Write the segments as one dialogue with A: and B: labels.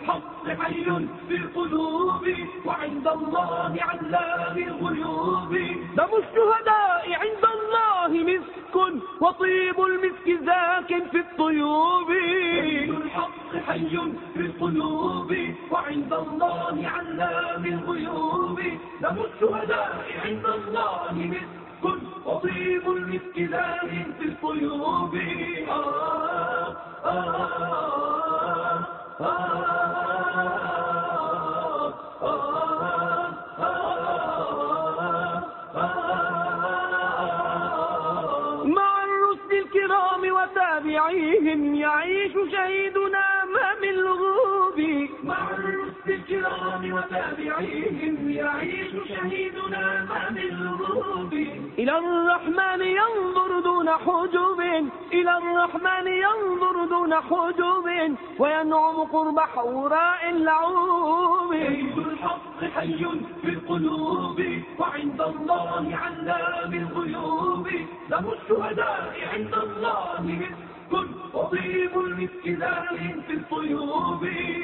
A: الحق حي في القلوب وعند الله علام الغيوب.
B: دم الشهداء عند الله مسك وطيب المسك زاك في الطيوب.
A: الحق حي في القلوب وعند الله علام الغيوب. دم الشهداء عند الله مسك وطيب المسك زاك في الطيوب.
B: مع الرسل الكرام وتابعيهم يعيش شهيدنا ما من لغوب.
A: مع الرسل الكرام وتابعيهم يعيش شهيدنا ما من لغوب.
B: إلى الرحمن ينظر دون حجب، إلى الرحمن ينظر دون حجب، وينعم قرب حوراء اللعوب.
A: الحق حي في القلوب وعند الله علام الغيوب. دم الشهداء عند الله مسك وطيب المسك زاك في الطيوب.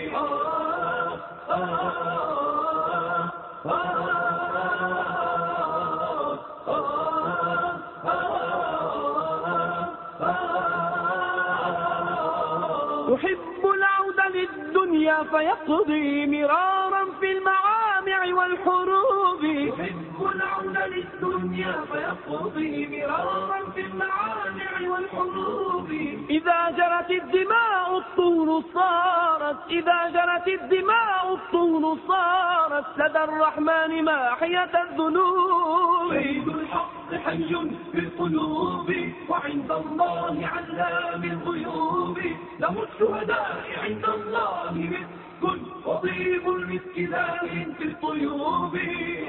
B: يحب العود للدنيا فيقضي مرارا في المعامع والحروب.
A: يحب العود للدنيا فيقضي مرارا في المعامع والحروب.
B: إذا جرت الدماء الطهر صارت، إذا جرت الدماء الطهر صارت لدى الرحمن ماحية الذنوب.
A: الحق حي في القلوب وعند الله علام الغيوب. دم الشهداء عند الله مسك وطيب المسك زاك في الطيوب.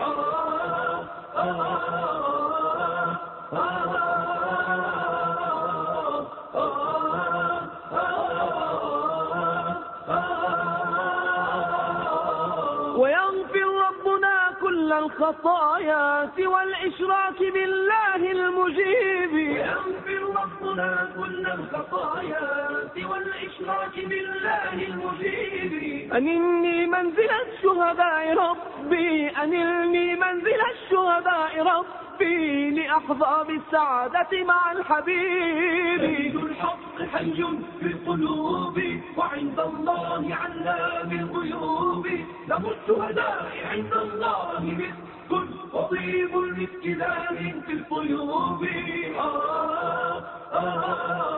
B: ويغفر ربنا كل الخطايا سوى الإشراك بالله المجيب.
A: ويغفر ربنا كل الخطايا سوى الإشراك بالله المجيب.
B: أنلني منزل الشهداء ربي، أنلني منزل الشهداء ربي، لأحظى بالسعادة مع الحبيب.
A: الحق حي في القلوب وعند الله علام الغيوب. دم الشهداء عند الله مسك وطيب المسك زاك في الطيوب.